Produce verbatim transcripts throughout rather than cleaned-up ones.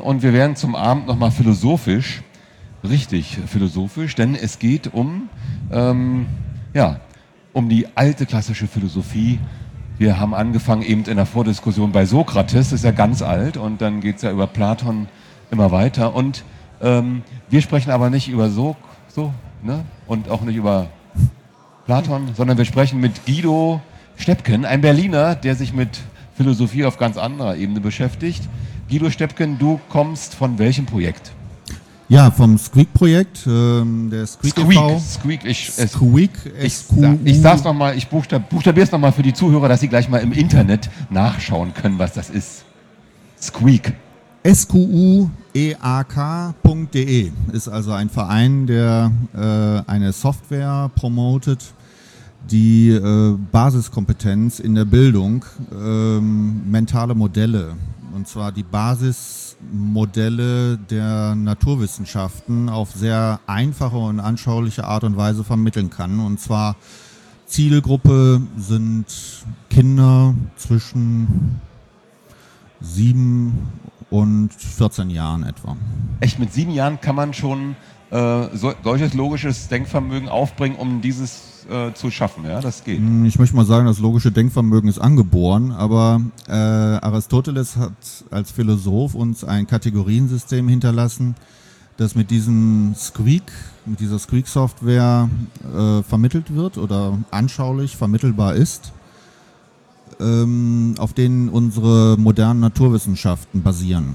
Und wir werden zum Abend nochmal philosophisch, richtig philosophisch, denn es geht um, ähm, ja, um die alte klassische Philosophie. Wir haben angefangen eben in der Vordiskussion bei Sokrates, das ist ja ganz alt, und dann geht es ja über Platon immer weiter. Und ähm, wir sprechen aber nicht über so, so ne? Und auch nicht über Platon, sondern wir sprechen mit Guido Steppken, ein Berliner, der sich mit Philosophie auf ganz anderer Ebene beschäftigt. Guido Steppken, du kommst von welchem Projekt? Ja, vom Squeak-Projekt, ähm, der Squeak Squeak, e V. Squeak, ich, es, Squeak, ich, sa- ich sag's nochmal, ich buchstab, buchstabiere es nochmal für die Zuhörer, dass sie gleich mal im Internet nachschauen können, was das ist. Squeak. S Q U E A K punkt de ist also ein Verein, der äh, eine Software promotet, die äh, Basiskompetenz in der Bildung, ähm, mentale Modelle, und zwar die Basismodelle der Naturwissenschaften auf sehr einfache und anschauliche Art und Weise vermitteln kann. Und zwar Zielgruppe sind Kinder zwischen sieben und vierzehn Jahren etwa. Echt, mit sieben Jahren kann man schon äh, so, solches logisches Denkvermögen aufbringen, um dieses äh, zu schaffen, ja, das geht. Ich möchte mal sagen, das logische Denkvermögen ist angeboren, aber äh, Aristoteles hat als Philosoph uns ein Kategoriensystem hinterlassen, das mit diesem Squeak, mit dieser Squeak-Software äh, vermittelt wird oder anschaulich vermittelbar ist, ähm, auf denen unsere modernen Naturwissenschaften basieren.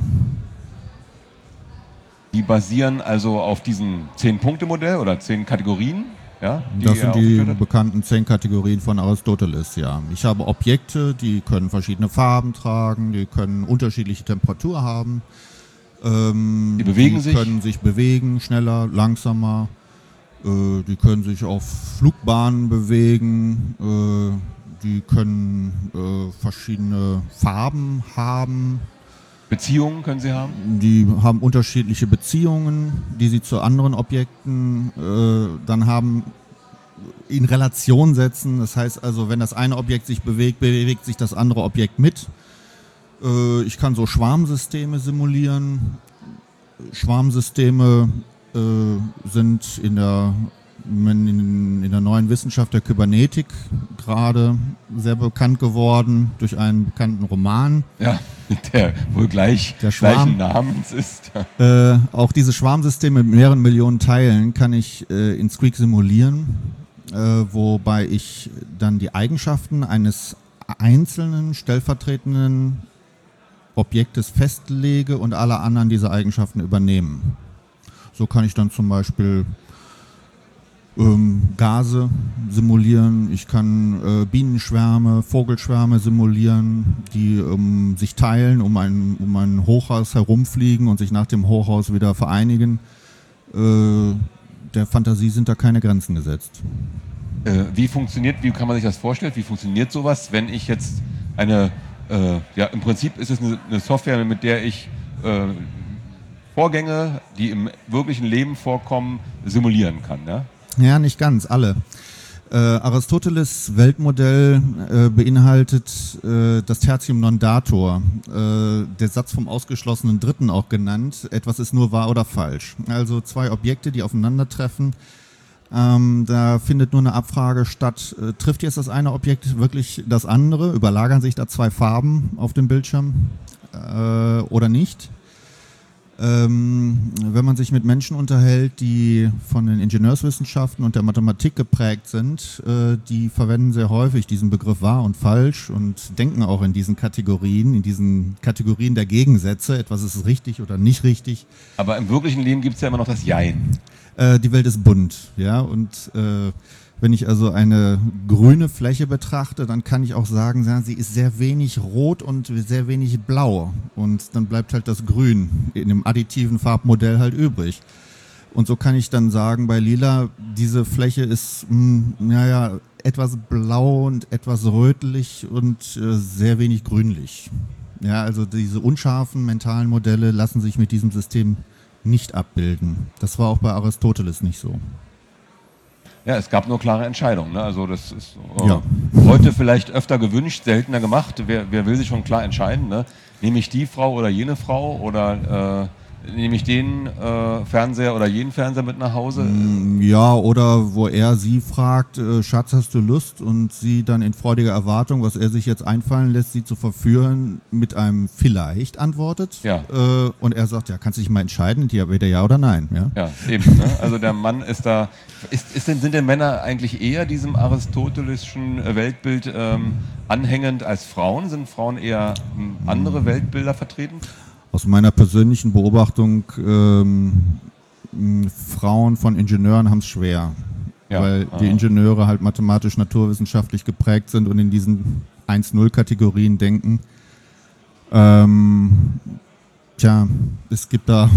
Die basieren also auf diesem zehn-Punkte-Modell oder zehn Kategorien? Ja, die Das sind die aufgeführt hat? bekannten zehn Kategorien von Aristoteles, ja. Ich habe Objekte, die können verschiedene Farben tragen, die können unterschiedliche Temperatur haben. Ähm, Die bewegen die sich? können sich bewegen, schneller, langsamer. Äh, die können sich auf Flugbahnen bewegen. Äh, die können äh, verschiedene Farben haben. Beziehungen können sie haben? Die haben unterschiedliche Beziehungen, die sie zu anderen Objekten äh, dann haben, in Relation setzen. Das heißt also, wenn das eine Objekt sich bewegt, bewegt sich das andere Objekt mit. Äh, ich kann so Schwarmsysteme simulieren. Schwarmsysteme äh, sind in der, in, in der neuen Wissenschaft der Kybernetik gerade sehr bekannt geworden durch einen bekannten Roman. Ja, der wohl gleich Der Schwarm. gleichen Namens ist. Äh, auch diese Schwarmsysteme mit mehreren Millionen Teilen kann ich äh, in Squeak simulieren, äh, wobei ich dann die Eigenschaften eines einzelnen stellvertretenden Objektes festlege und alle anderen diese Eigenschaften übernehmen. So kann ich dann zum Beispiel ähm, Gase simulieren, ich kann äh, Bienenschwärme, Vogelschwärme simulieren, die ähm, sich teilen, um ein, um ein Hochhaus herumfliegen und sich nach dem Hochhaus wieder vereinigen. Äh, der Fantasie sind da keine Grenzen gesetzt. Äh, wie funktioniert, wie kann man sich das vorstellen? Wie funktioniert sowas, wenn ich jetzt eine, äh, ja, im Prinzip ist es eine, eine Software, mit der ich äh, Vorgänge, die im wirklichen Leben vorkommen, simulieren kann, ja? Ja, nicht ganz, alle. Äh, Aristoteles Weltmodell äh, beinhaltet äh, das Tertium non datur, äh, der Satz vom ausgeschlossenen Dritten auch genannt, etwas ist nur wahr oder falsch. Also zwei Objekte, die aufeinandertreffen, ähm, da findet nur eine Abfrage statt, äh, trifft jetzt das eine Objekt wirklich das andere, überlagern sich da zwei Farben auf dem Bildschirm äh, oder nicht? Ähm, wenn man sich mit Menschen unterhält, die von den Ingenieurswissenschaften und der Mathematik geprägt sind, äh, die verwenden sehr häufig diesen Begriff wahr und falsch und denken auch in diesen Kategorien, in diesen Kategorien der Gegensätze, etwas ist richtig oder nicht richtig. Aber im wirklichen Leben gibt es ja immer noch das Jein. Äh, die Welt ist bunt, ja, und äh, wenn ich also eine grüne Fläche betrachte, dann kann ich auch sagen, ja, sie ist sehr wenig rot und sehr wenig blau. Und dann bleibt halt das Grün in dem additiven Farbmodell halt übrig. Und so kann ich dann sagen, bei Lila, diese Fläche ist, mh, naja, etwas blau und etwas rötlich und äh, sehr wenig grünlich. Ja, also diese unscharfen mentalen Modelle lassen sich mit diesem System nicht abbilden. Das war auch bei Aristoteles nicht so. Ja, es gab nur klare Entscheidungen. Ne? Also das ist äh, Ja. heute vielleicht öfter gewünscht, seltener gemacht. Wer, wer will sich schon klar entscheiden? Ne? nehme ich die Frau oder jene Frau oder äh, nehme ich den äh, Fernseher oder jeden Fernseher mit nach Hause? Ja, oder wo er sie fragt, äh, Schatz, hast du Lust? Und sie dann in freudiger Erwartung, was er sich jetzt einfallen lässt, sie zu verführen, mit einem vielleicht antwortet. Ja. Äh, und er sagt, ja, kannst du dich mal entscheiden, entweder ja oder nein. Ja, ja eben. Ne? Also der Mann ist da, ist, ist denn, sind denn Männer eigentlich eher diesem aristotelischen Weltbild ähm, anhängend als Frauen? Sind Frauen eher ähm, andere Weltbilder vertreten? Aus meiner persönlichen Beobachtung, ähm, Frauen von Ingenieuren haben es schwer, ja, weil aha. die Ingenieure halt mathematisch-naturwissenschaftlich geprägt sind und in diesen eins null Kategorien denken. Ähm, tja, es gibt da,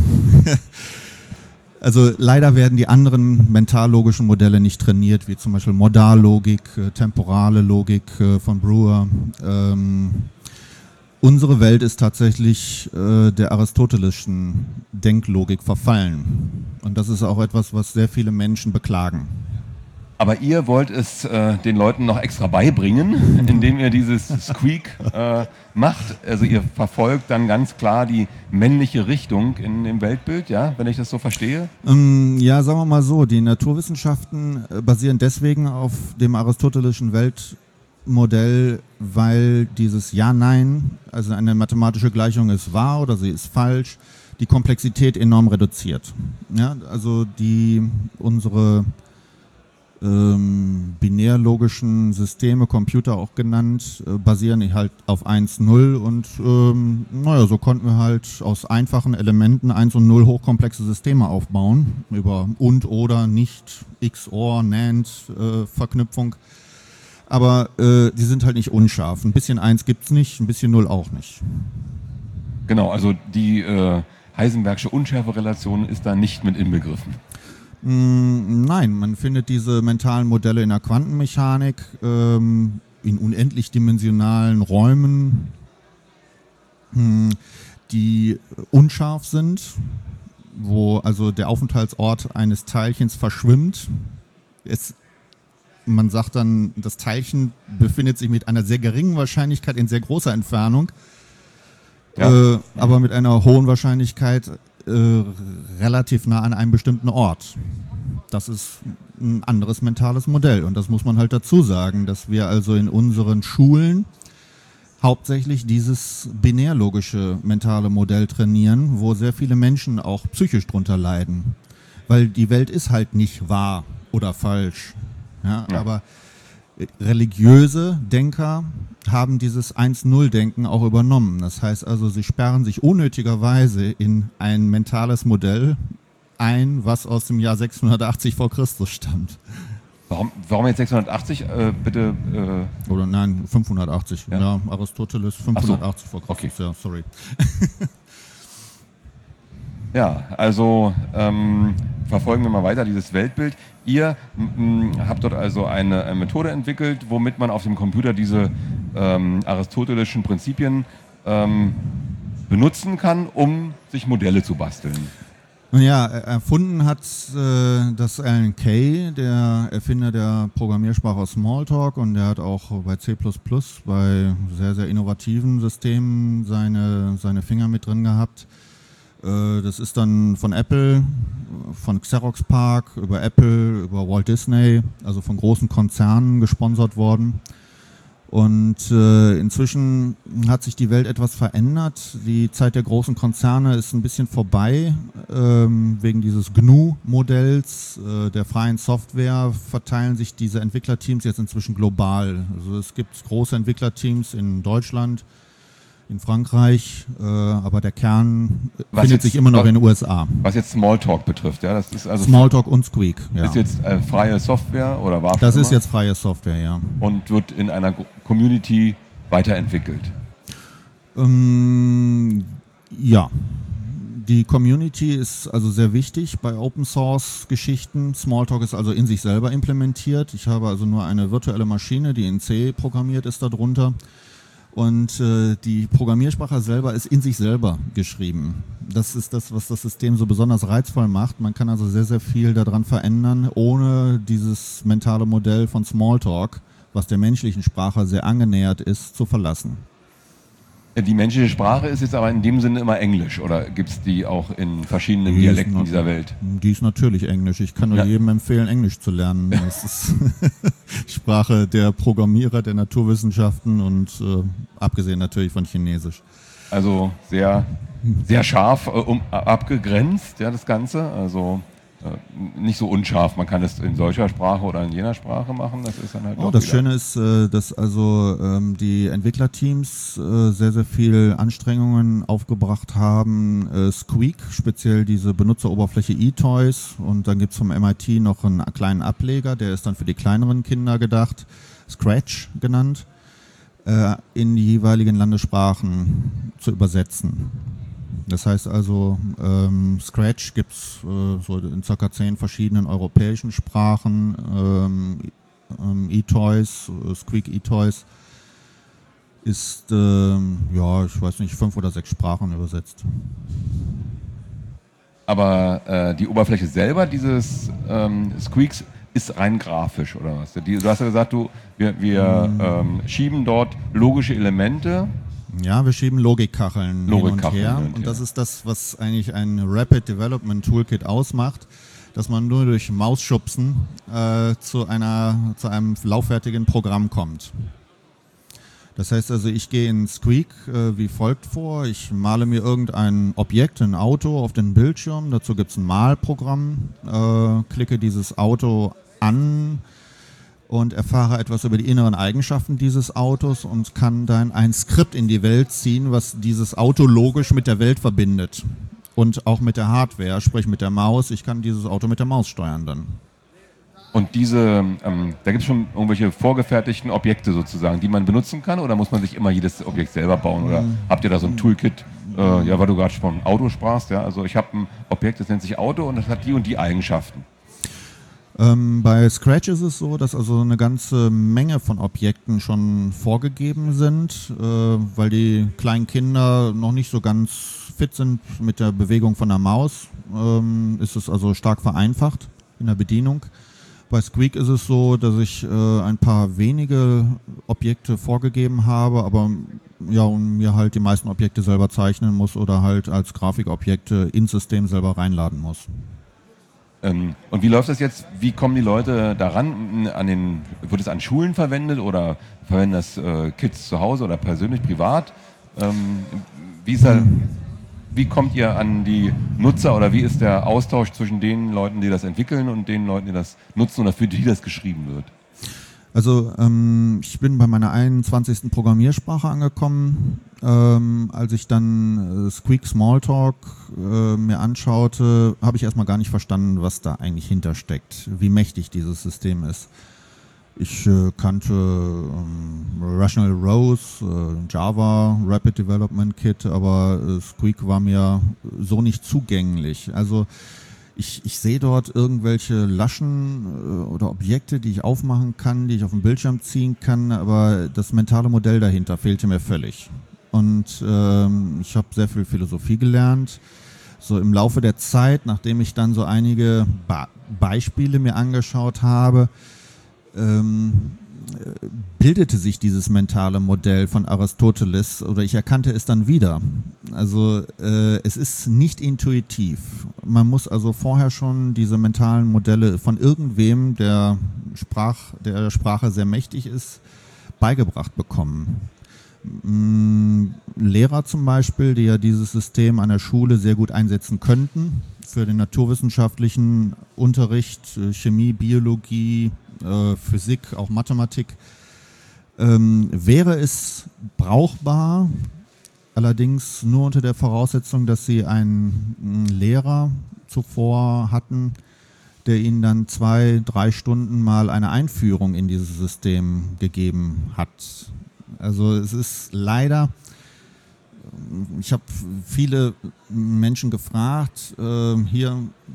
also leider werden die anderen mentallogischen Modelle nicht trainiert, wie zum Beispiel Modallogik, äh, temporale Logik äh, von Brewer. Ähm, Unsere Welt ist tatsächlich äh, der aristotelischen Denklogik verfallen. Und das ist auch etwas, was sehr viele Menschen beklagen. Aber ihr wollt es äh, den Leuten noch extra beibringen, indem ihr dieses Squeak äh, macht. Also ihr verfolgt dann ganz klar die männliche Richtung in dem Weltbild, ja, wenn ich das so verstehe? Ähm, ja, sagen wir mal so, die Naturwissenschaften basieren deswegen auf dem aristotelischen Weltbild, Modell, weil dieses Ja-Nein, also eine mathematische Gleichung ist wahr oder sie ist falsch, die Komplexität enorm reduziert. Ja, also die unsere ähm, binärlogischen Systeme, Computer auch genannt, äh, basieren halt auf eins null und ähm, naja, so konnten wir halt aus einfachen Elementen eins und null hochkomplexe Systeme aufbauen, über und oder nicht, X O R, NAND, äh, Verknüpfung. Aber äh, die sind halt nicht unscharf. Ein bisschen eins gibt es nicht, ein bisschen null auch nicht. Genau, also die äh, Heisenbergsche Unschärferelation ist da nicht mit inbegriffen. Mm, nein, man findet diese mentalen Modelle in der Quantenmechanik, ähm, in unendlich dimensionalen Räumen, mh, die unscharf sind, wo also der Aufenthaltsort eines Teilchens verschwimmt. Es Man sagt dann, das Teilchen befindet sich mit einer sehr geringen Wahrscheinlichkeit in sehr großer Entfernung, ja. äh, aber mit einer hohen Wahrscheinlichkeit äh, relativ nah an einem bestimmten Ort. Das ist ein anderes mentales Modell und das muss man halt dazu sagen, dass wir also in unseren Schulen hauptsächlich dieses binärlogische mentale Modell trainieren, wo sehr viele Menschen auch psychisch drunter leiden, weil die Welt ist halt nicht wahr oder falsch. Ja, ja. Aber religiöse Denker haben dieses eins null Denken auch übernommen. Das heißt also, sie sperren sich unnötigerweise in ein mentales Modell ein, was aus dem Jahr sechshundertachtzig vor Christus stammt. Warum, warum jetzt sechshundertachtzig? Äh, bitte. Äh Oder nein, fünfhundertachtzig. Ja, ja, Aristoteles fünfhundertachtzig so. vor Christus. Okay. Ja, sorry. Ja, also ähm, verfolgen wir mal weiter dieses Weltbild. Ihr m, habt dort also eine, eine Methode entwickelt, womit man auf dem Computer diese ähm, aristotelischen Prinzipien ähm, benutzen kann, um sich Modelle zu basteln. Ja, erfunden hat äh, das Alan Kay, der Erfinder der Programmiersprache Smalltalk, und der hat auch bei C plus plus, bei sehr, sehr innovativen Systemen seine, seine Finger mit drin gehabt. Das ist dann von Apple, von Xerox PARC, über Apple, über Walt Disney, also von großen Konzernen gesponsert worden. Und äh, inzwischen hat sich die Welt etwas verändert. Die Zeit der großen Konzerne ist ein bisschen vorbei. Ähm, wegen dieses G N U-Modells äh, der freien Software verteilen sich diese Entwicklerteams jetzt inzwischen global. Also es gibt große Entwicklerteams in Deutschland, in Frankreich, äh, aber der Kern was findet jetzt, sich immer noch was, in den U S A. Was jetzt Smalltalk betrifft, ja, das ist also Smalltalk und Squeak. Ja. Ist jetzt äh, freie Software oder war das? Das ist jetzt freie Software, ja. Und wird in einer Community weiterentwickelt. Ähm, ja, die Community ist also sehr wichtig bei Open Source Geschichten. Smalltalk ist also in sich selber implementiert. Ich habe also nur eine virtuelle Maschine, die in C programmiert ist darunter. Und äh, die Programmiersprache selber ist in sich selber geschrieben. Das ist das, was das System so besonders reizvoll macht. Man kann also sehr, sehr viel daran verändern, ohne dieses mentale Modell von Smalltalk, was der menschlichen Sprache sehr angenähert ist, zu verlassen. Die menschliche Sprache ist jetzt aber in dem Sinne immer Englisch, oder gibt es die auch in verschiedenen Die Dialekten ist dieser Welt? Die ist natürlich Englisch. Ich kann nur Ja. jedem empfehlen, Englisch zu lernen. Das ist Sprache der Programmierer, der Naturwissenschaften und äh, abgesehen natürlich von Chinesisch. Also sehr, sehr scharf äh, um, abgegrenzt, ja, das Ganze. Also äh, nicht so unscharf. Man kann es in solcher Sprache oder in jener Sprache machen. Das ist dann halt Oh, doch das wieder. Schöne ist, äh, dass also ähm, die Entwicklerteams äh, sehr, sehr viel Anstrengungen aufgebracht haben. Äh, Squeak, speziell diese Benutzeroberfläche eToys, und dann gibt es vom M I T noch einen kleinen Ableger, der ist dann für die kleineren Kinder gedacht, Scratch genannt, äh, in die jeweiligen Landessprachen zu übersetzen. Das heißt also, ähm, Scratch gibt es äh, so in ca. zehn verschiedenen europäischen Sprachen, ähm, ähm, eToys, äh, Squeak eToys ist, ähm, ja, ich weiß nicht, fünf oder sechs Sprachen übersetzt. Aber äh, die Oberfläche selber dieses ähm, Squeaks ist rein grafisch, oder was? Die, du hast ja gesagt, du, wir, wir Mm. ähm, schieben dort logische Elemente. Ja, wir schieben Logikkacheln hin und Logikkacheln her, hin und und das her. ist das, was eigentlich ein Rapid Development Toolkit ausmacht, dass man nur durch Mausschubsen äh, zu, einer, zu einem lauffertigen Programm kommt. Das heißt also, ich gehe in Squeak äh, wie folgt vor. Ich male mir irgendein Objekt, ein Auto, auf den Bildschirm. Dazu gibt es ein Malprogramm, äh, klicke dieses Auto an und erfahre etwas über die inneren Eigenschaften dieses Autos und kann dann ein Skript in die Welt ziehen, was dieses Auto logisch mit der Welt verbindet. Und auch mit der Hardware, sprich mit der Maus. Ich kann dieses Auto mit der Maus steuern dann. Und diese, ähm, da gibt es schon irgendwelche vorgefertigten Objekte sozusagen, die man benutzen kann, oder muss man sich immer jedes Objekt selber bauen? Oder habt ihr da so ein Toolkit, äh, ja, weil du gerade von Auto sprachst, ja? Also ich habe ein Objekt, das nennt sich Auto und das hat die und die Eigenschaften. Ähm, bei Scratch ist es so, dass also eine ganze Menge von Objekten schon vorgegeben sind, äh, weil die kleinen Kinder noch nicht so ganz fit sind mit der Bewegung von der Maus. Ähm, ist es also stark vereinfacht in der Bedienung. Bei Squeak ist es so, dass ich äh, ein paar wenige Objekte vorgegeben habe, aber ja, und mir halt die meisten Objekte selber zeichnen muss oder halt als Grafikobjekte ins System selber reinladen muss. Ähm, und wie läuft das jetzt? Wie kommen die Leute daran? An den, wird es an Schulen verwendet oder verwenden das äh, Kids zu Hause oder persönlich, privat? Ähm, wie, ist da, wie kommt ihr an die Nutzer oder wie ist der Austausch zwischen den Leuten, die das entwickeln und den Leuten, die das nutzen oder für die das geschrieben wird? Also ähm, ich bin bei meiner einundzwanzigsten Programmiersprache angekommen. Ähm, als ich dann äh, Squeak Smalltalk äh, mir anschaute, habe ich erstmal gar nicht verstanden, was da eigentlich hintersteckt, wie mächtig dieses System ist. Ich äh, kannte ähm, Rational Rose, äh, Java, Rapid Development Kit, aber äh, Squeak war mir so nicht zugänglich. Also Ich, ich sehe dort irgendwelche Laschen äh, oder Objekte, die ich aufmachen kann, die ich auf den Bildschirm ziehen kann, aber das mentale Modell dahinter fehlte mir völlig. Und ähm, ich habe sehr viel Philosophie gelernt. So im Laufe der Zeit, nachdem ich dann so einige ba- Beispiele mir angeschaut habe, ähm, bildete sich dieses mentale Modell von Aristoteles oder ich erkannte es dann wieder. Also äh, es ist nicht intuitiv. Man muss also vorher schon diese mentalen Modelle von irgendwem, der, Sprach, der Sprache sehr mächtig ist, beigebracht bekommen. Mm, Lehrer zum Beispiel, die ja dieses System an der Schule sehr gut einsetzen könnten, für den naturwissenschaftlichen Unterricht, äh, Chemie, Biologie, äh, Physik, auch Mathematik, ähm, wäre es brauchbar, allerdings nur unter der Voraussetzung, dass sie einen mh, Lehrer zuvor hatten, der ihnen dann zwei, drei Stunden mal eine Einführung in dieses System gegeben hat. Also es ist leider, ich habe viele Menschen gefragt, äh, hier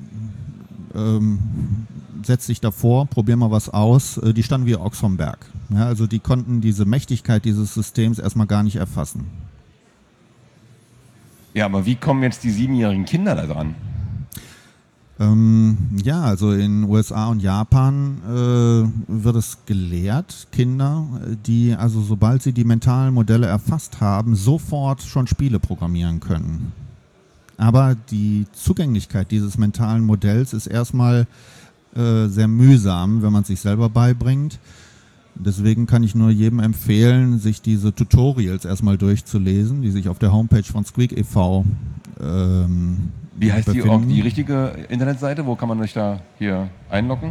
ähm, setz dich davor, probier mal was aus, äh, die standen wie Ochs vom Berg. Ja, also die konnten diese Mächtigkeit dieses Systems erstmal gar nicht erfassen. Ja, aber wie kommen jetzt die siebenjährigen Kinder da dran? Ähm, ja, also in U S A und Japan äh, wird es gelehrt, Kinder, die also sobald sie die mentalen Modelle erfasst haben, sofort schon Spiele programmieren können. Aber die Zugänglichkeit dieses mentalen Modells ist erstmal äh, sehr mühsam, wenn man es sich selber beibringt. Deswegen kann ich nur jedem empfehlen, sich diese Tutorials erstmal durchzulesen, die sich auf der Homepage von Squeak e V ähm, Wie heißt die, befinden. die richtige Internetseite? Wo kann man sich da hier einloggen?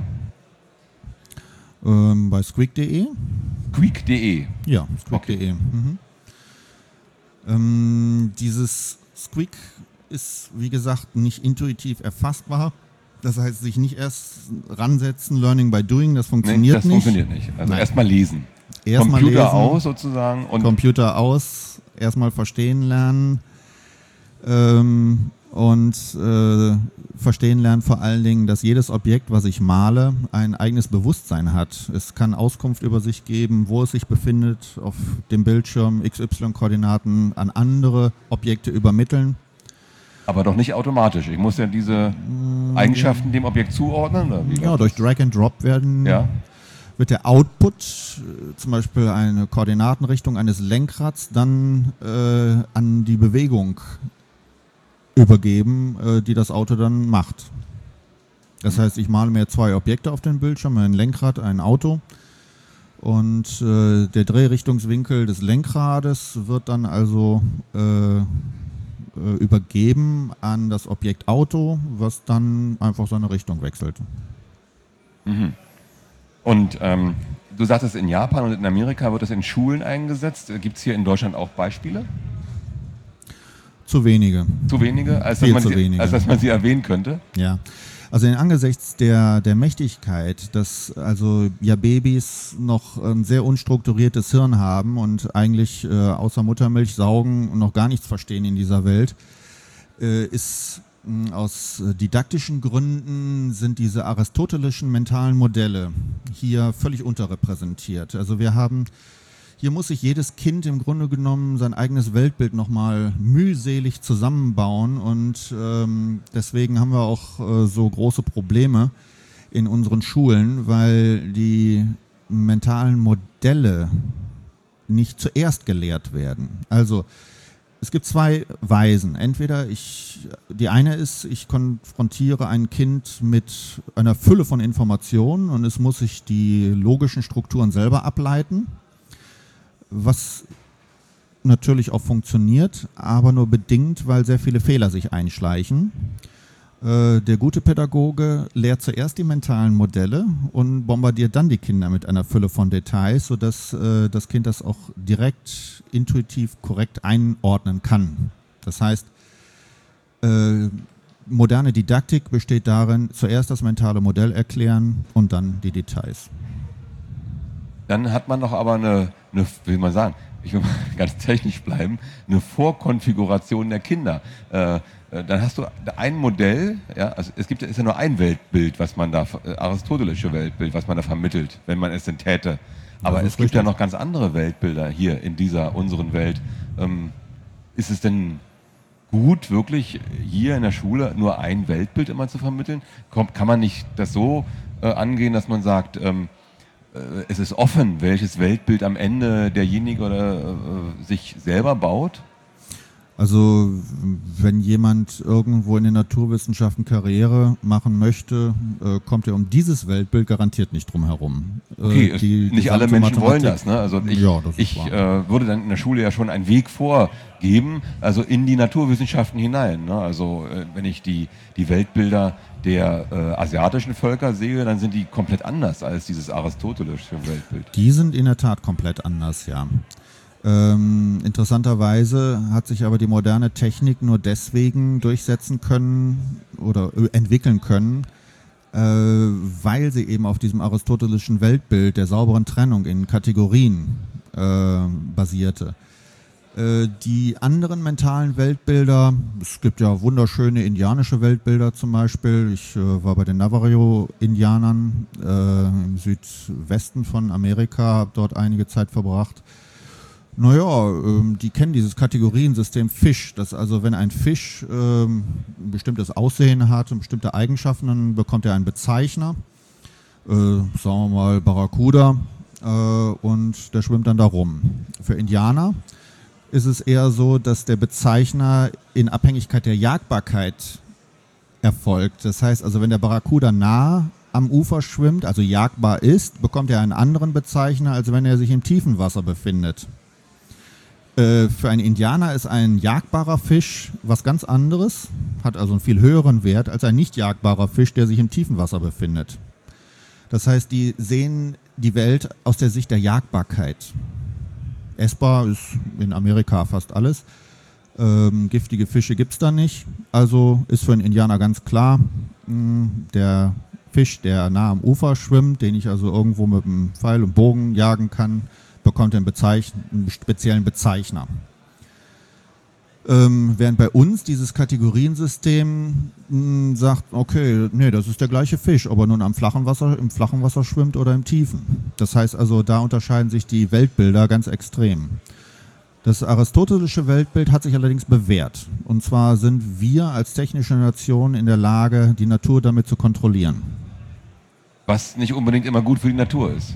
Ähm, bei squeak punkt de. Squeak punkt de. Ja, squeak punkt de. Okay. Mhm. Ähm, dieses Squeak ist, wie gesagt, nicht intuitiv erfassbar. Das heißt, sich nicht erst ransetzen, Learning by Doing, das funktioniert Nee, das nicht. funktioniert nicht. Also erstmal lesen. Erst mal Computer lesen, aus sozusagen. Und Computer aus, erstmal verstehen lernen ähm, und äh, verstehen lernen vor allen Dingen, dass jedes Objekt, was ich male, ein eigenes Bewusstsein hat. Es kann Auskunft über sich geben, wo es sich befindet, auf dem Bildschirm X Y-Koordinaten an andere Objekte übermitteln. aber doch nicht automatisch. Ich muss ja diese Eigenschaften dem Objekt zuordnen. Oder wie Ja, läuft durch das? Drag and Drop werden, Ja. wird der Output, äh, zum Beispiel eine Koordinatenrichtung eines Lenkrads, dann äh, an die Bewegung übergeben, äh, die das Auto dann macht. Das heißt, ich male mir zwei Objekte auf den Bildschirm, ein Lenkrad, ein Auto. Und äh, der Drehrichtungswinkel des Lenkrades wird dann also äh, übergeben an das Objekt Auto, was dann einfach seine Richtung wechselt. Mhm. Und ähm, du sagtest, in Japan und in Amerika wird das in Schulen eingesetzt. Gibt es hier in Deutschland auch Beispiele? Zu wenige. Zu wenige, als, Viel dass man, zu sie, wenige. als dass man sie erwähnen könnte? Ja. Also in angesichts der, der Mächtigkeit, dass also ja Babys noch ein sehr unstrukturiertes Hirn haben und eigentlich äh, außer Muttermilch saugen und noch gar nichts verstehen in dieser Welt, äh, ist mh, aus didaktischen Gründen sind diese aristotelischen mentalen Modelle hier völlig unterrepräsentiert. Also wir haben Hier muss sich jedes Kind im Grunde genommen sein eigenes Weltbild nochmal mühselig zusammenbauen und ähm, deswegen haben wir auch äh, so große Probleme in unseren Schulen, weil die mentalen Modelle nicht zuerst gelehrt werden. Also es gibt zwei Weisen. Entweder ich, die eine ist, ich konfrontiere ein Kind mit einer Fülle von Informationen und es muss sich die logischen Strukturen selber ableiten, was natürlich auch funktioniert, aber nur bedingt, weil sehr viele Fehler sich einschleichen. Äh, der gute Pädagoge lehrt zuerst die mentalen Modelle und bombardiert dann die Kinder mit einer Fülle von Details, sodass äh, das Kind das auch direkt intuitiv korrekt einordnen kann. Das heißt, äh, moderne Didaktik besteht darin, zuerst das mentale Modell erklären und dann die Details. Dann hat man doch aber eine, eine, wie will man sagen, ich will mal ganz technisch bleiben, eine Vorkonfiguration der Kinder. Äh, äh, dann hast du ein Modell, ja, also es gibt, ist ja nur ein Weltbild, was man da, äh, aristotelische Weltbild, was man da vermittelt, wenn man es denn täte. Aber es gibt richtig. ja noch ganz andere Weltbilder hier in dieser, unseren Welt. Ähm, ist es denn gut, wirklich hier in der Schule nur ein Weltbild immer zu vermitteln? Kommt, kann man nicht das so äh, angehen, dass man sagt, ähm, es ist offen, welches Weltbild am Ende derjenige oder äh, sich selber baut? Also wenn jemand irgendwo in den Naturwissenschaften Karriere machen möchte, äh, kommt er um dieses Weltbild garantiert nicht drum herum. Äh, Okay, die nicht alle gesamte Menschen wollen Mathematik- das. Ne? Also ich, Ja, das ist ich wahr. äh, würde dann in der Schule ja schon einen Weg vorgeben, also in die Naturwissenschaften hinein. Ne? Also äh, wenn ich die, die Weltbilder der äh, asiatischen Völker sehe, dann sind die komplett anders als dieses aristotelische Weltbild. Die sind in der Tat komplett anders, ja. Ähm, interessanterweise hat sich aber die moderne Technik nur deswegen durchsetzen können oder äh, entwickeln können, äh, weil sie eben auf diesem aristotelischen Weltbild der sauberen Trennung in Kategorien äh, basierte. Äh, die anderen mentalen Weltbilder, es gibt ja wunderschöne indianische Weltbilder zum Beispiel. Ich äh, war bei den Navajo-Indianern äh, im Südwesten von Amerika, habe dort einige Zeit verbracht. Naja, ähm, die kennen dieses Kategoriensystem Fisch. Das also, wenn ein Fisch ähm, ein bestimmtes Aussehen hat und bestimmte Eigenschaften, dann bekommt er einen Bezeichner. Äh, sagen wir mal Barracuda. Äh, und der schwimmt dann da rum. Für Indianer ist es eher so, dass der Bezeichner in Abhängigkeit der Jagbarkeit erfolgt. Das heißt also, wenn der Barracuda nah am Ufer schwimmt, also jagbar ist, bekommt er einen anderen Bezeichner, als wenn er sich im tiefen Wasser befindet. Äh, für einen Indianer ist ein jagbarer Fisch was ganz anderes, hat also einen viel höheren Wert als ein nicht jagbarer Fisch, der sich im tiefen Wasser befindet. Das heißt, die sehen die Welt aus der Sicht der Jagbarkeit. Essbar ist in Amerika fast alles. Ähm, giftige Fische gibt es da nicht. Also ist für einen Indianer ganz klar, mh, der Fisch, der nah am Ufer schwimmt, den ich also irgendwo mit einem Pfeil und Bogen jagen kann, bekommt einen, Bezeich- einen speziellen Bezeichner. Ähm, während bei uns dieses Kategoriensystem mh, sagt, okay, nee, das ist der gleiche Fisch, ob er nun am flachen Wasser, im flachen Wasser schwimmt oder im tiefen. Das heißt also, da unterscheiden sich die Weltbilder ganz extrem. Das aristotelische Weltbild hat sich allerdings bewährt. Und zwar sind wir als technische Nation in der Lage, die Natur damit zu kontrollieren. Was nicht unbedingt immer gut für die Natur ist.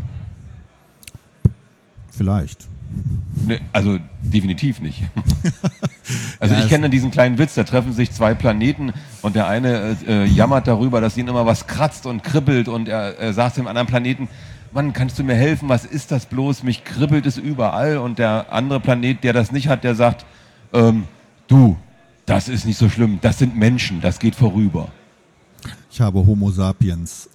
Vielleicht. Ne, also definitiv nicht. Also Ja, ich kenne diesen kleinen Witz, da treffen sich zwei Planeten und der eine äh, jammert darüber, dass ihn immer was kratzt und kribbelt und er, er sagt dem anderen Planeten, Mann, kannst du mir helfen, was ist das bloß, mich kribbelt es überall. Und der andere Planet, der das nicht hat, der sagt, ähm, du, das ist nicht so schlimm, das sind Menschen, das geht vorüber. Ich habe Homo sapiens.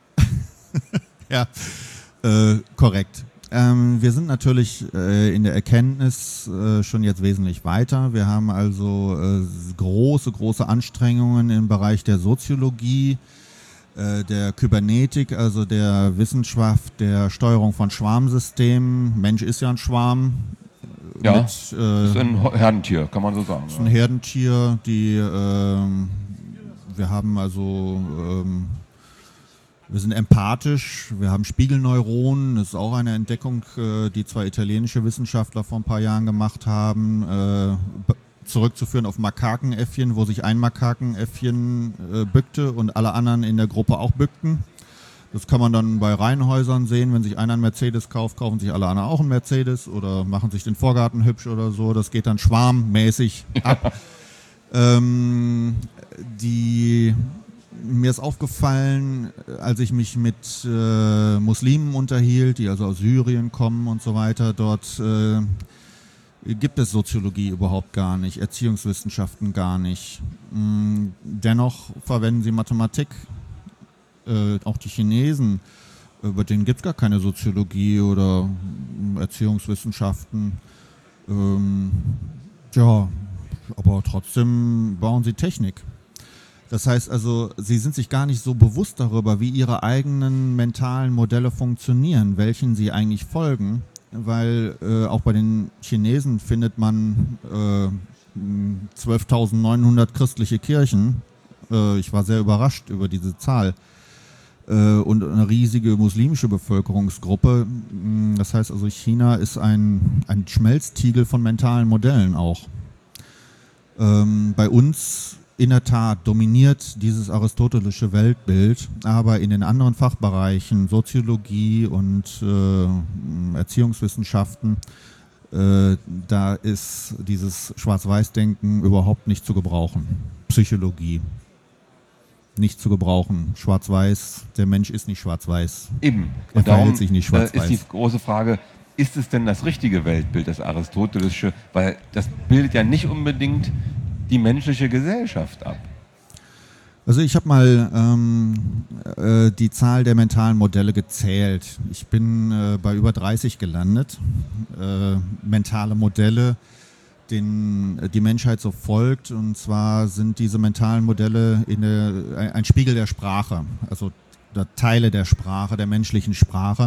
Ja, äh, korrekt. Ähm, wir sind natürlich äh, in der Erkenntnis äh, schon jetzt wesentlich weiter. Wir haben also äh, große, große Anstrengungen im Bereich der Soziologie, äh, der Kybernetik, also der Wissenschaft der Steuerung von Schwarmsystemen. Mensch ist ja ein Schwarm. Ja, mit, ist äh, ein Herdentier, kann man so sagen. ist ein Herdentier, die äh, wir haben also ähm, wir sind empathisch, wir haben Spiegelneuronen, das ist auch eine Entdeckung, äh, die zwei italienische Wissenschaftler vor ein paar Jahren gemacht haben, äh, zurückzuführen auf Makakenäffchen, wo sich ein Makakenäffchen äh, bückte und alle anderen in der Gruppe auch bückten. Das kann man dann bei Reihenhäusern sehen, wenn sich einer einen Mercedes kauft, kaufen sich alle anderen auch einen Mercedes oder machen sich den Vorgarten hübsch oder so, das geht dann schwarmmäßig ab. ähm, die... Mir ist aufgefallen, als ich mich mit äh, Muslimen unterhielt, die also aus Syrien kommen und so weiter, dort äh, gibt es Soziologie überhaupt gar nicht, Erziehungswissenschaften gar nicht. Mm, dennoch verwenden sie Mathematik, äh, auch die Chinesen, über denen gibt es gar keine Soziologie oder Erziehungswissenschaften. Ähm, ja, aber trotzdem bauen sie Technik. Das heißt also, sie sind sich gar nicht so bewusst darüber, wie ihre eigenen mentalen Modelle funktionieren, welchen sie eigentlich folgen, weil äh, auch bei den Chinesen findet man äh, zwölftausendneunhundert christliche Kirchen. Äh, ich war sehr überrascht über diese Zahl. Äh, und eine riesige muslimische Bevölkerungsgruppe. Das heißt also, China ist ein, ein Schmelztiegel von mentalen Modellen auch. Ähm, bei uns in der Tat dominiert dieses aristotelische Weltbild, aber in den anderen Fachbereichen, Soziologie und äh, Erziehungswissenschaften, äh, da ist dieses Schwarz-Weiß-Denken überhaupt nicht zu gebrauchen. Psychologie nicht zu gebrauchen. Schwarz-Weiß, der Mensch ist nicht schwarz-weiß. Eben. Er Und darum verhält sich nicht schwarz-weiß. äh, ist die große Frage, ist es denn das richtige Weltbild, das aristotelische? Weil das bildet ja nicht unbedingt die menschliche Gesellschaft ab. Also ich habe mal ähm, äh, die Zahl der mentalen Modelle gezählt. Ich bin äh, bei über dreißig gelandet. Äh, mentale Modelle, denen die Menschheit so folgt. Und zwar sind diese mentalen Modelle in der, ein Spiegel der Sprache, also der Teile der Sprache, der menschlichen Sprache.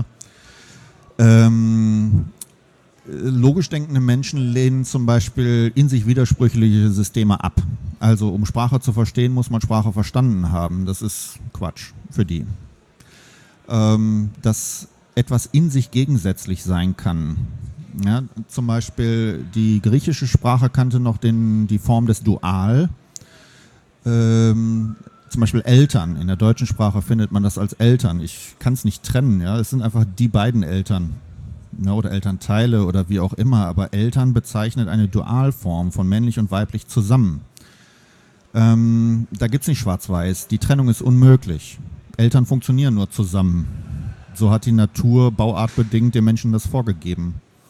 Ähm, Logisch denkende Menschen lehnen zum Beispiel in sich widersprüchliche Systeme ab. Also um Sprache zu verstehen, muss man Sprache verstanden haben. Das ist Quatsch für die. Ähm, dass etwas in sich gegensätzlich sein kann, Ja, zum Beispiel die griechische Sprache kannte noch den, die Form des Dual. Ähm, zum Beispiel Eltern. In der deutschen Sprache findet man das als Eltern. Ich kann es nicht trennen. Ja? Es sind einfach die beiden Eltern. Ja, oder Elternteile oder wie auch immer. Aber Eltern bezeichnet eine Dualform von männlich und weiblich zusammen. Ähm, da gibt es nicht schwarz-weiß. Die Trennung ist unmöglich. Eltern funktionieren nur zusammen. So hat die Natur bauartbedingt den Menschen das vorgegeben.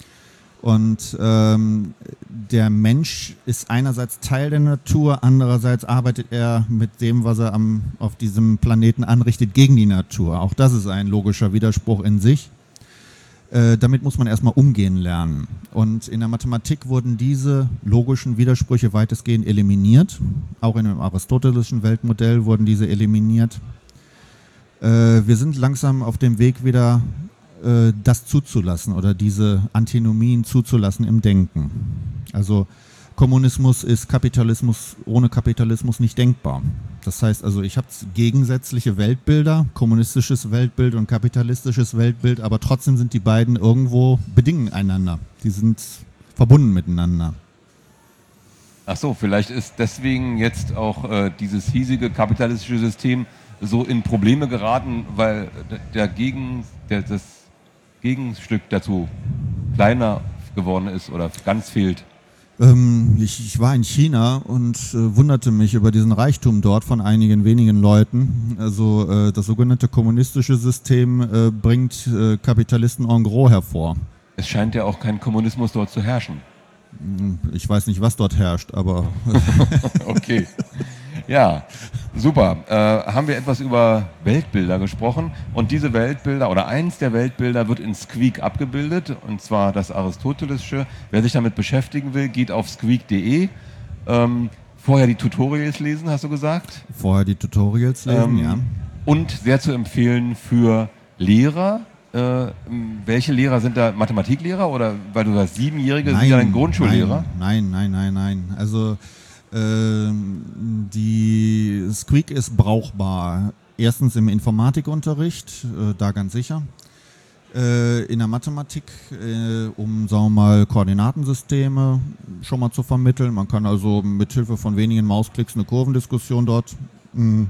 Und ähm, der Mensch ist einerseits Teil der Natur, andererseits arbeitet er mit dem, was er am, auf diesem Planeten anrichtet, gegen die Natur. Auch das ist ein logischer Widerspruch in sich. Äh, damit muss man erstmal umgehen lernen. Und in der Mathematik wurden diese logischen Widersprüche weitestgehend eliminiert. Auch in dem aristotelischen Weltmodell wurden diese eliminiert. Äh, wir sind langsam auf dem Weg wieder, äh, das zuzulassen oder diese Antinomien zuzulassen im Denken. Also Kommunismus ist Kapitalismus ohne Kapitalismus nicht denkbar. Das heißt also, ich habe gegensätzliche Weltbilder, kommunistisches Weltbild und kapitalistisches Weltbild, aber trotzdem sind die beiden irgendwo bedingen einander. Die sind verbunden miteinander. Ach so, vielleicht ist deswegen jetzt auch äh, dieses hiesige kapitalistische System so in Probleme geraten, weil der Gegen, der, das Gegenstück dazu kleiner geworden ist oder ganz fehlt. Ähm, ich, ich war in China und äh, wunderte mich über diesen Reichtum dort von einigen wenigen Leuten. Also äh, das sogenannte kommunistische System äh, bringt äh, Kapitalisten en gros hervor. Es scheint ja auch kein Kommunismus dort zu herrschen. Ich weiß nicht, was dort herrscht, aber... Okay. Ja, super. Äh, haben wir etwas über Weltbilder gesprochen und diese Weltbilder oder eins der Weltbilder wird in Squeak abgebildet und zwar das aristotelische. Wer sich damit beschäftigen will, geht auf squeak punkt de. Ähm, vorher die Tutorials lesen, hast du gesagt? Vorher die Tutorials lesen, ähm, ja. Und sehr zu empfehlen für Lehrer. Äh, welche Lehrer sind da? Mathematiklehrer oder weil du sagst, Siebenjährige nein, sind ja ein Grundschullehrer? Nein, nein, nein, nein, nein. Also die Squeak ist brauchbar. Erstens im Informatikunterricht, äh, da ganz sicher. Äh, in der Mathematik, äh, um, sagen wir mal, Koordinatensysteme schon mal zu vermitteln. Man kann also mit Hilfe von wenigen Mausklicks eine Kurvendiskussion dort mh,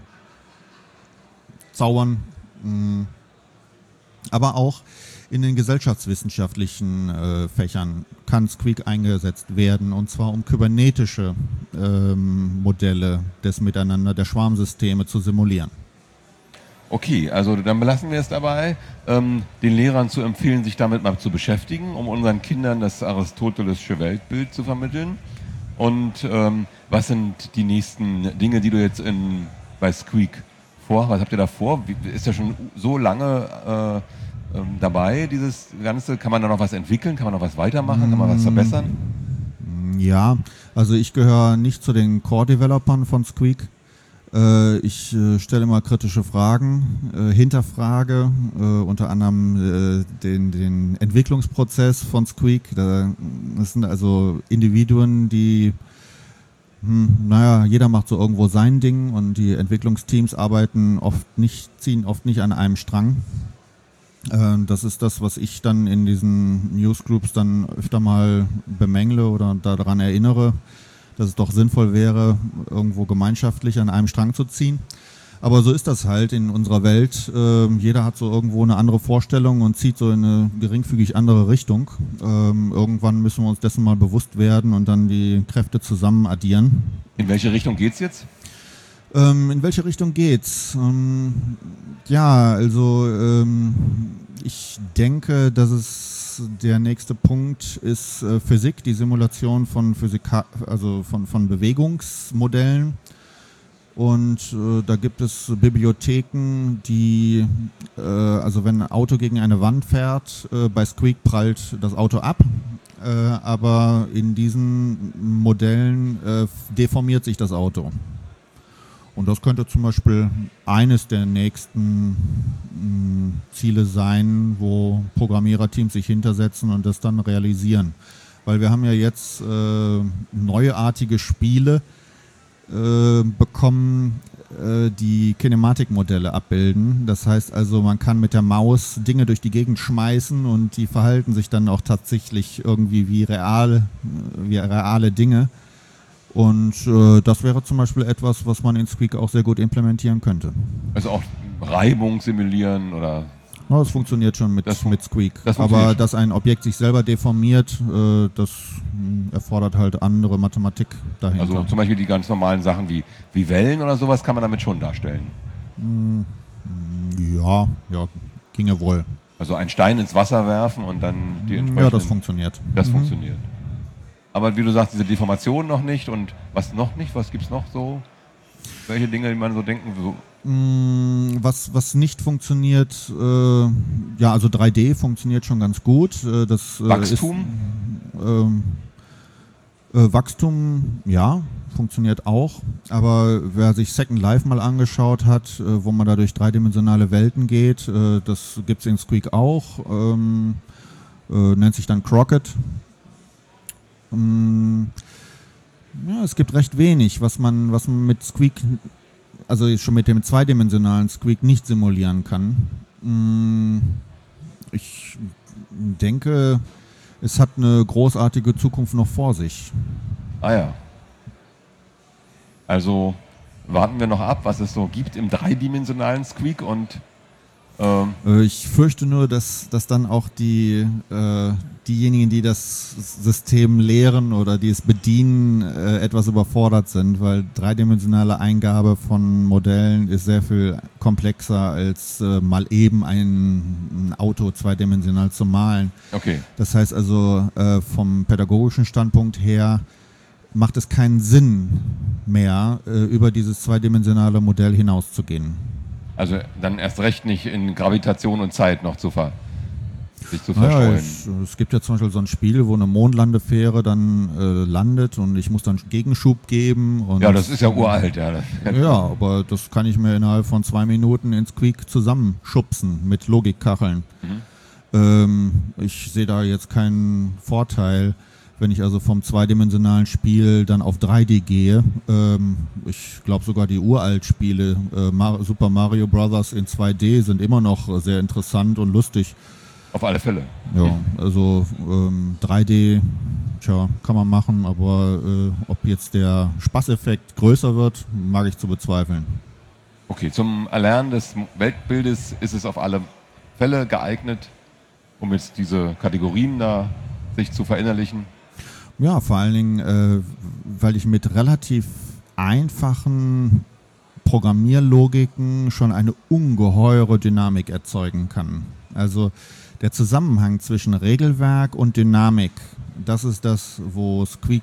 zaubern. Mh. Aber auch in den gesellschaftswissenschaftlichen äh, Fächern kann Squeak eingesetzt werden, und zwar um kybernetische ähm, Modelle des Miteinander der Schwarmsysteme zu simulieren. Okay, also dann belassen wir es dabei, ähm, den Lehrern zu empfehlen, sich damit mal zu beschäftigen, um unseren Kindern das aristotelische Weltbild zu vermitteln. Und ähm, was sind die nächsten Dinge, die du jetzt in, bei Squeak vor? Was habt ihr da vor? Wie, ist ja schon so lange äh, dabei, dieses Ganze? Kann man da noch was entwickeln? Kann man noch was weitermachen? Kann man was verbessern? Ja, also ich gehöre nicht zu den Core-Developern von Squeak. Äh, ich äh, stelle mal kritische Fragen, äh, hinterfrage äh, unter anderem äh, den, den Entwicklungsprozess von Squeak. Da, das sind also Individuen, die, hm, naja, jeder macht so irgendwo sein Ding und die Entwicklungsteams arbeiten oft nicht, ziehen oft nicht an einem Strang. Das ist das, was ich dann in diesen Newsgroups dann öfter mal bemängle oder daran erinnere, dass es doch sinnvoll wäre, irgendwo gemeinschaftlich an einem Strang zu ziehen. Aber so ist das halt in unserer Welt. Jeder hat so irgendwo eine andere Vorstellung und zieht so in eine geringfügig andere Richtung. Irgendwann müssen wir uns dessen mal bewusst werden und dann die Kräfte zusammen addieren. In welche Richtung geht's jetzt? Ähm, in welche Richtung geht's? Ähm, ja, also ähm, ich denke, dass es der nächste Punkt ist äh, Physik, die Simulation von Physika, also von, von Bewegungsmodellen. Und äh, da gibt es Bibliotheken, die, äh, also wenn ein Auto gegen eine Wand fährt, äh, bei Squeak prallt das Auto ab. Äh, aber in diesen Modellen äh, deformiert sich das Auto. Und das könnte zum Beispiel eines der nächsten mh, Ziele sein, wo Programmiererteams sich hintersetzen und das dann realisieren. Weil wir haben ja jetzt äh, neuartige Spiele äh, bekommen, äh, die Kinematikmodelle abbilden. Das heißt also, man kann mit der Maus Dinge durch die Gegend schmeißen und die verhalten sich dann auch tatsächlich irgendwie wie real, wie reale Dinge. Und äh, das wäre zum Beispiel etwas, was man in Squeak auch sehr gut implementieren könnte. Also auch Reibung simulieren oder... Ja, das funktioniert schon mit, das fun- mit Squeak. das Aber schon. dass ein Objekt sich selber deformiert, äh, das mh, erfordert halt andere Mathematik dahinter. Also zum Beispiel die ganz normalen Sachen wie, wie Wellen oder sowas kann man damit schon darstellen. Ja, ja, ginge wohl. Also einen Stein ins Wasser werfen und dann die entsprechenden... Ja, das funktioniert. Das funktioniert. Aber wie du sagst, diese Deformation noch nicht und was noch nicht, was gibt's noch so? Welche Dinge, die man so denken, so Was, was nicht funktioniert, äh, ja, also drei D funktioniert schon ganz gut. Äh, das, äh, Wachstum? Ist, ähm, äh, Wachstum, ja, funktioniert auch. Aber wer sich Second Life mal angeschaut hat, äh, wo man da durch dreidimensionale Welten geht, äh, das gibt es in Squeak auch. Ähm, äh, nennt sich dann Crockett. Ähm, ja, es gibt recht wenig, was man, was man mit Squeak, also schon mit dem zweidimensionalen Squeak nicht simulieren kann. Ich denke, es hat eine großartige Zukunft noch vor sich. Ah ja. Also warten wir noch ab, was es so gibt im dreidimensionalen Squeak und ähm ich fürchte nur, dass, dass dann auch die, äh, diejenigen, die das System lehren oder die es bedienen, äh, etwas überfordert sind, weil dreidimensionale Eingabe von Modellen ist sehr viel komplexer als äh, mal eben ein, ein Auto zweidimensional zu malen. okay. Das heißt also, äh, vom pädagogischen Standpunkt her macht es keinen Sinn mehr, äh, über dieses zweidimensionale Modell hinauszugehen. Also dann erst recht nicht in Gravitation und Zeit noch zu ver sich zu Naja, verstreuen. es, es gibt ja zum Beispiel so ein Spiel, wo eine Mondlandefähre dann äh, landet und ich muss dann Gegenschub geben. Und Ja, das ist ja uralt, ja. Ja, aber das kann ich mir innerhalb von zwei Minuten in Squeak zusammenschubsen mit Logikkacheln. Mhm. Ähm, ich sehe da jetzt keinen Vorteil, wenn ich also vom zweidimensionalen Spiel dann auf drei D gehe. Ähm, ich glaube sogar die Uralt-Spiele, äh, Mar- Super Mario Bros. In zwei D sind immer noch sehr interessant und lustig. Auf alle Fälle. Ja, also ähm, drei D, tja, kann man machen, aber äh, ob jetzt der Spaßeffekt größer wird, mag ich zu bezweifeln. Okay, zum Erlernen des Weltbildes ist es auf alle Fälle geeignet, um jetzt diese Kategorien da sich zu verinnerlichen. Ja, vor allen Dingen, äh, weil ich mit relativ einfachen Programmierlogiken schon eine ungeheure Dynamik erzeugen kann. Also der Zusammenhang zwischen Regelwerk und Dynamik, das ist das, wo Squeak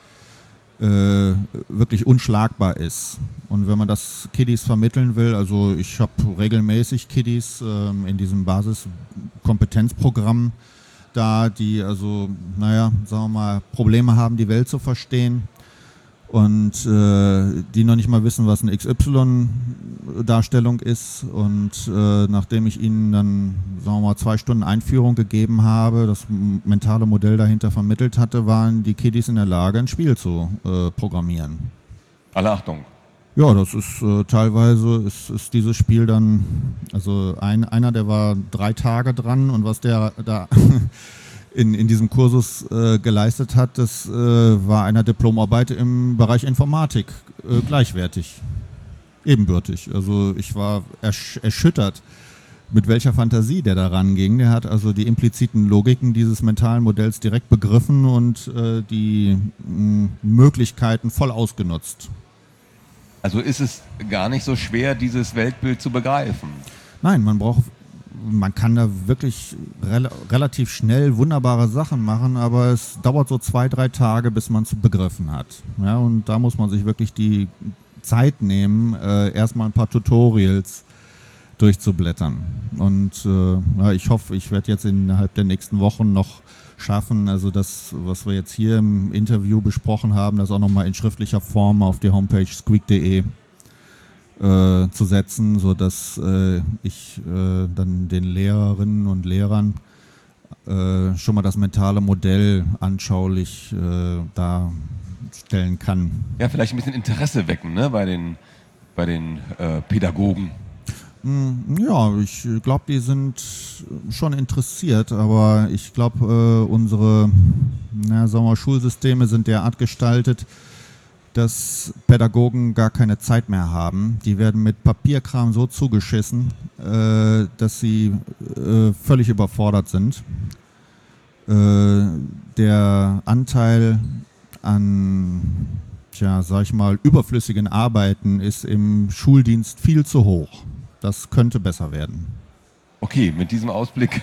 äh, wirklich unschlagbar ist. Und wenn man das Kiddies vermitteln will, also ich habe regelmäßig Kiddies äh, in diesem Basiskompetenzprogramm da, die also, naja, sagen wir mal, Probleme haben, die Welt zu verstehen und äh, die noch nicht mal wissen, was eine X Y-Darstellung ist. Und äh, nachdem ich ihnen dann, sagen wir mal, zwei Stunden Einführung gegeben habe, das mentale Modell dahinter vermittelt hatte, waren die Kiddies in der Lage, ein Spiel zu äh, programmieren. Alle Achtung. Ja, das ist äh, teilweise ist, ist dieses Spiel dann, also ein, einer, der war drei Tage dran und was der da in, in diesem Kursus äh, geleistet hat, das äh, war einer Diplomarbeit im Bereich Informatik äh, gleichwertig, ebenbürtig. Also ich war ersch erschüttert, mit welcher Fantasie der da ranging. Der hat also die impliziten Logiken dieses mentalen Modells direkt begriffen und äh, die mh, Möglichkeiten voll ausgenutzt. Also ist es gar nicht so schwer, dieses Weltbild zu begreifen. Nein, man braucht, man kann da wirklich rel relativ schnell wunderbare Sachen machen, aber es dauert so zwei, drei Tage, bis man es begriffen hat. Ja, und da muss man sich wirklich die Zeit nehmen, äh, erstmal ein paar Tutorials durchzublättern. Und äh, ja, ich hoffe, ich werde jetzt innerhalb der nächsten Wochen noch schaffen, also das, was wir jetzt hier im Interview besprochen haben, das auch nochmal in schriftlicher Form auf die Homepage squeak punkt de äh, zu setzen, sodass äh, ich äh, dann den Lehrerinnen und Lehrern äh, schon mal das mentale Modell anschaulich äh, darstellen kann. Ja, vielleicht ein bisschen Interesse wecken, ne, bei den bei den äh, Pädagogen? Ja, ich glaube, die sind schon interessiert, aber ich glaube, äh, unsere na, sagen wir, Schulsysteme sind derart gestaltet, dass Pädagogen gar keine Zeit mehr haben. Die werden mit Papierkram so zugeschissen, äh, dass sie äh, völlig überfordert sind. Äh, der Anteil an, tja, sag ich mal, überflüssigen Arbeiten ist im Schuldienst viel zu hoch. Das könnte besser werden. Okay, mit diesem Ausblick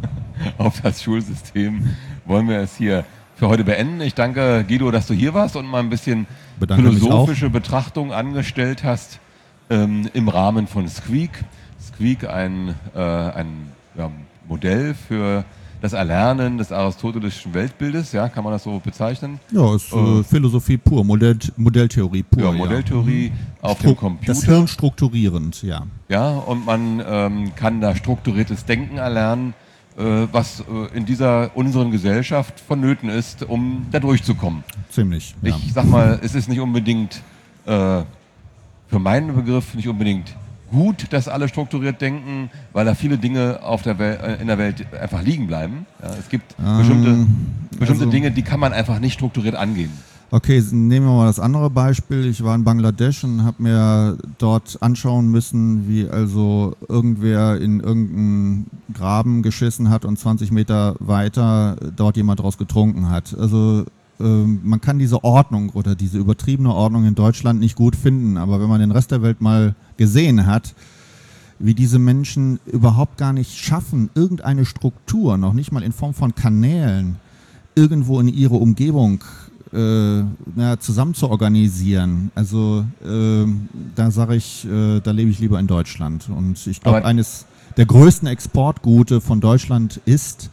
auf das Schulsystem wollen wir es hier für heute beenden. Ich danke Guido, dass du hier warst und mal ein bisschen Bedanke philosophische Betrachtung angestellt hast ähm, im Rahmen von Squeak. Squeak, ein, äh, ein ja, Modell für das Erlernen des aristotelischen Weltbildes, ja, kann man das so bezeichnen? Ja, ist äh, äh, Philosophie pur, Modell, Modelltheorie pur. Ja, Modelltheorie ja. auf Stru dem Computer. Das Hirn strukturierend, ja. Ja, und man ähm, kann da strukturiertes Denken erlernen, äh, was äh, in dieser unseren Gesellschaft vonnöten ist, um da durchzukommen. Ziemlich, ja. Ich sag mal, es ist nicht unbedingt, äh, für meinen Begriff, nicht unbedingt gut, dass alle strukturiert denken, weil da viele Dinge auf der Wel- in der Welt einfach liegen bleiben. Ja, es gibt ähm, bestimmte, bestimmte also, Dinge, die kann man einfach nicht strukturiert angehen. Okay, nehmen wir mal das andere Beispiel. Ich war in Bangladesch und habe mir dort anschauen müssen, wie also irgendwer in irgendeinen Graben geschissen hat und zwanzig Meter weiter dort jemand draus getrunken hat. Also ähm, man kann diese Ordnung oder diese übertriebene Ordnung in Deutschland nicht gut finden, aber wenn man den Rest der Welt mal gesehen hat, wie diese Menschen überhaupt gar nicht schaffen, irgendeine Struktur, noch nicht mal in Form von Kanälen, irgendwo in ihre Umgebung äh, na, zusammen zu organisieren. Also äh, da sage ich, äh, da lebe ich lieber in Deutschland. Und ich glaube, eines der größten Exportgute von Deutschland ist,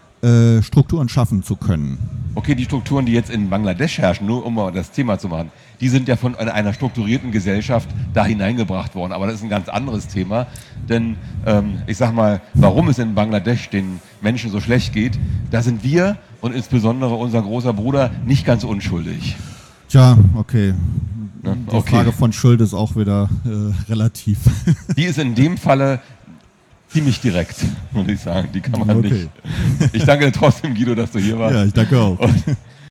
äh, Strukturen schaffen zu können. Okay, die Strukturen, die jetzt in Bangladesch herrschen, nur um mal das Thema zu machen, die sind ja von einer strukturierten Gesellschaft da hineingebracht worden. Aber das ist ein ganz anderes Thema. Denn ähm, ich sag mal, warum es in Bangladesch den Menschen so schlecht geht, da sind wir und insbesondere unser großer Bruder nicht ganz unschuldig. Tja, okay. Ja, die okay. Frage von Schuld ist auch wieder äh, relativ. Die ist in dem Falle ziemlich direkt, würde ich sagen. Die kann man okay. nicht. Ich danke dir trotzdem, Guido, dass du hier warst. Ja, ich danke auch. Und